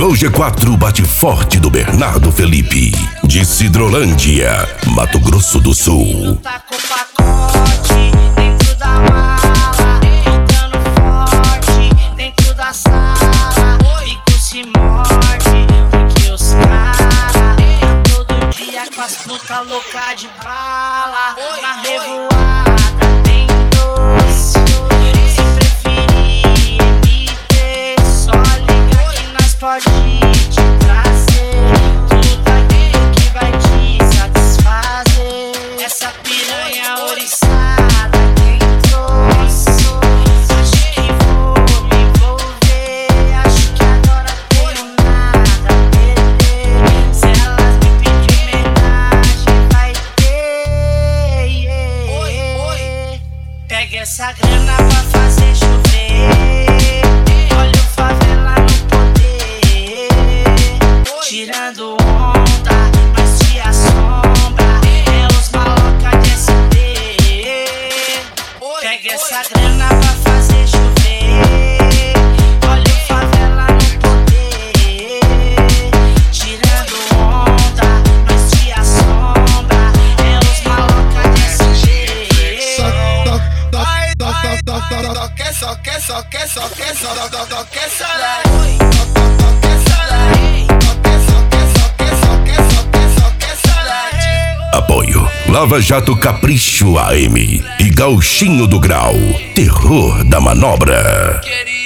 No G4 bate forte do Bernardo Felipe, de Cidrolândia, Mato Grosso do Sul. Tá com pacote dentro da mala, entrando forte dentro da sala. Bico se morde, porque os cara todo dia com as puta louca de bala. Na revoada tem doce, se preferir MT, só liga que nós pode te trazer tudo aquilo que vai te satisfazer. Essa piranha oriçada tem troço, acho que vou me envolver, acho que agora tenho nada a perder. Se elas me pedir homenagem vai ter. Pega essa grana pra fazer chover, olha o favela no poder, tirando onda, mas te assombra, é os maloca de SP. Pega essa grana pra fazer chover, olha o favela no poder, tirando onda, mas te assombra, é os maloca de SP. Apoio Lava Jato Capricho AM e Gauchinho do Grau, terror da manobra.